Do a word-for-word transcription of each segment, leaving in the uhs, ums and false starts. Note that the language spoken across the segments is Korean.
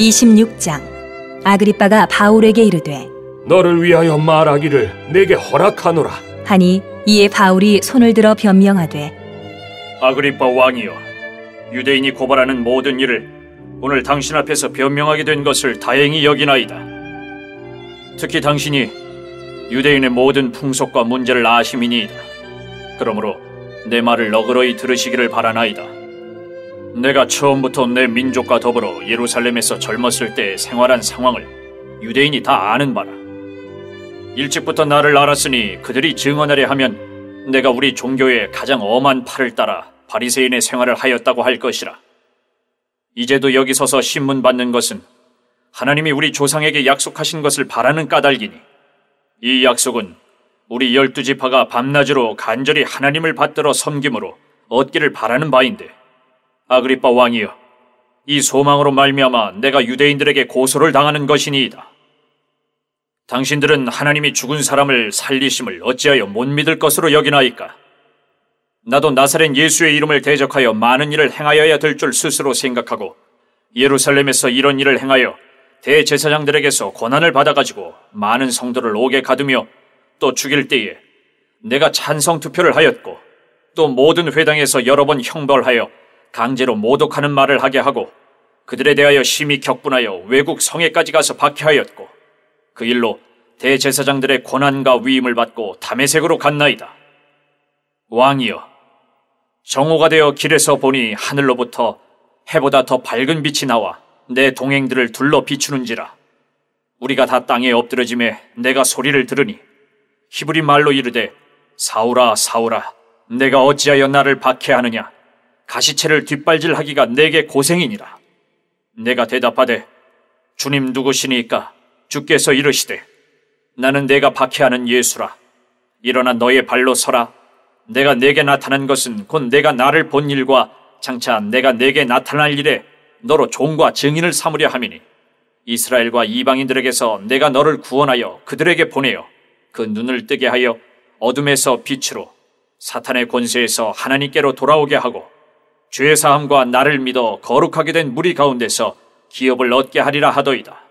이십육 장. 아그리빠가 바울에게 이르되 너를 위하여 말하기를 내게 허락하노라 하니 이에 바울이 손을 들어 변명하되 아그리빠 왕이여, 유대인이 고발하는 모든 일을 오늘 당신 앞에서 변명하게 된 것을 다행히 여기나이다. 특히 당신이 유대인의 모든 풍속과 문제를 아심이니이다. 그러므로 내 말을 너그러이 들으시기를 바라나이다. 내가 처음부터 내 민족과 더불어 예루살렘에서 젊었을 때 생활한 상황을 유대인이 다 아는 바라. 일찍부터 나를 알았으니 그들이 증언하려 하면 내가 우리 종교의 가장 엄한 팔을 따라 바리새인의 생활을 하였다고 할 것이라. 이제도 여기 서서 신문 받는 것은 하나님이 우리 조상에게 약속하신 것을 바라는 까닭이니 이 약속은 우리 열두 지파가 밤낮으로 간절히 하나님을 받들어 섬김으로 얻기를 바라는 바인데, 아그리빠 왕이여, 이 소망으로 말미암아 내가 유대인들에게 고소를 당하는 것이니이다. 당신들은 하나님이 죽은 사람을 살리심을 어찌하여 못 믿을 것으로 여기나이까? 나도 나사렛 예수의 이름을 대적하여 많은 일을 행하여야 될 줄 스스로 생각하고 예루살렘에서 이런 일을 행하여 대제사장들에게서 권한을 받아가지고 많은 성도를 옥에 가두며 또 죽일 때에 내가 찬성 투표를 하였고 또 모든 회당에서 여러 번 형벌하여 강제로 모독하는 말을 하게 하고 그들에 대하여 심히 격분하여 외국 성에까지 가서 박해하였고 그 일로 대제사장들의 권한과 위임을 받고 다메섹으로 갔나이다. 왕이여, 정오가 되어 길에서 보니 하늘로부터 해보다 더 밝은 빛이 나와 내 동행들을 둘러 비추는지라. 우리가 다 땅에 엎드러짐에 내가 소리를 들으니 히브리 말로 이르되 사울아 사울아 내가 어찌하여 나를 박해하느냐, 가시체를 뒷발질하기가 내게 고생이니라. 내가 대답하되 주님 누구시니까? 주께서 이르시되 나는 내가 박해하는 예수라. 일어나 너의 발로 서라. 내가 내게 나타난 것은 곧 내가 나를 본 일과 장차 내가 내게 나타날 일에 너로 종과 증인을 삼으려 함이니 이스라엘과 이방인들에게서 내가 너를 구원하여 그들에게 보내어 그 눈을 뜨게 하여 어둠에서 빛으로 사탄의 권세에서 하나님께로 돌아오게 하고 죄 사함과 나를 믿어 거룩하게 된 무리 가운데서 기업을 얻게 하리라 하더이다.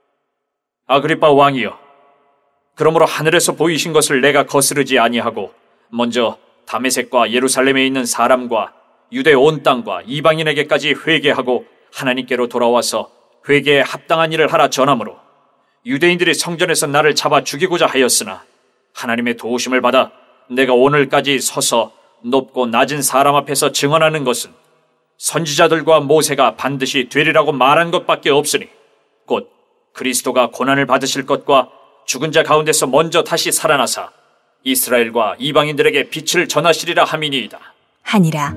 아그리빠 왕이여, 그러므로 하늘에서 보이신 것을 내가 거스르지 아니하고 먼저 다메섹과 예루살렘에 있는 사람과 유대 온 땅과 이방인에게까지 회개하고 하나님께로 돌아와서 회개에 합당한 일을 하라 전하므로 유대인들이 성전에서 나를 잡아 죽이고자 하였으나 하나님의 도우심을 받아 내가 오늘까지 서서 높고 낮은 사람 앞에서 증언하는 것은 선지자들과 모세가 반드시 되리라고 말한 것밖에 없으니 곧 그리스도가 고난을 받으실 것과 죽은 자 가운데서 먼저 다시 살아나사 이스라엘과 이방인들에게 빛을 전하시리라 함이니이다. 하니라.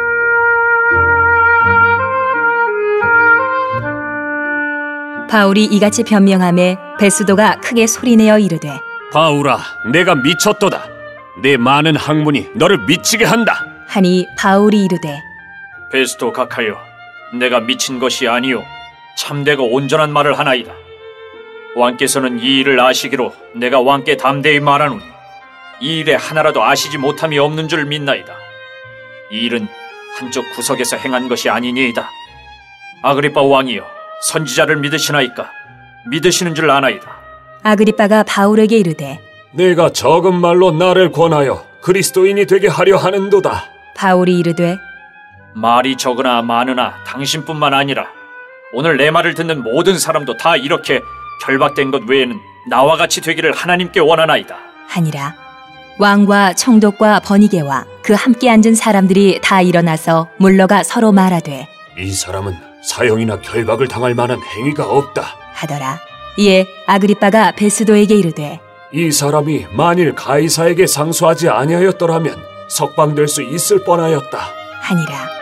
바울이 이같이 변명하매 베스도가 크게 소리내어 이르되 바울아, 내가 미쳤도다. 내 많은 학문이 너를 미치게 한다. 하니 바울이 이르되 베스도 각하여, 내가 미친 것이 아니요 참되고 온전한 말을 하나이다. 왕께서는 이 일을 아시기로 내가 왕께 담대히 말하노니 이 일에 하나라도 아시지 못함이 없는 줄 믿나이다. 이 일은 한쪽 구석에서 행한 것이 아니니이다. 아그리빠 왕이여, 선지자를 믿으시나이까? 믿으시는 줄 아나이다. 아그리빠가 바울에게 이르되 내가 적은 말로 나를 권하여 그리스도인이 되게 하려 하는도다. 바울이 이르되 말이 적으나 많으나 당신뿐만 아니라 오늘 내 말을 듣는 모든 사람도 다 이렇게 결박된 것 외에는 나와 같이 되기를 하나님께 원하나이다. 하니라. 왕과 총독과 번이게와 그 함께 앉은 사람들이 다 일어나서 물러가 서로 말하되 이 사람은 사형이나 결박을 당할 만한 행위가 없다 하더라. 이에 아그리빠가 베스도에게 이르되 이 사람이 만일 가이사에게 상소하지 아니하였더라면 석방될 수 있을 뻔하였다 하니라.